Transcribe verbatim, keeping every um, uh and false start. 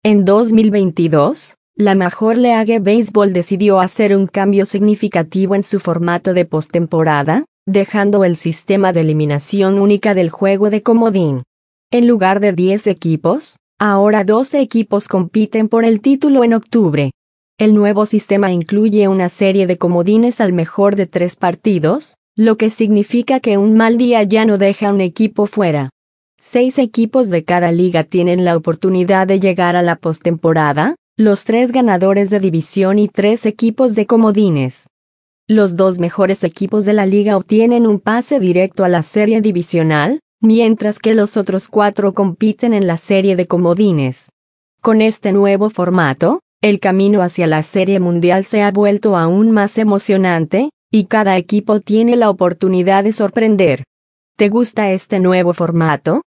En dos mil veintidós, la Major League Baseball decidió hacer un cambio significativo en su formato de postemporada, dejando el sistema de eliminación única del juego de comodín. En lugar de diez equipos, ahora doce equipos compiten por el título en octubre. El nuevo sistema incluye una serie de comodines al mejor de tres partidos, lo que significa que un mal día ya no deja a un equipo fuera. Seis equipos de cada liga tienen la oportunidad de llegar a la postemporada, los tres ganadores de división y tres equipos de comodines. Los dos mejores equipos de la liga obtienen un pase directo a la serie divisional, mientras que los otros cuatro compiten en la serie de comodines. Con este nuevo formato, el camino hacia la Serie Mundial se ha vuelto aún más emocionante, y cada equipo tiene la oportunidad de sorprender. ¿Te gusta este nuevo formato?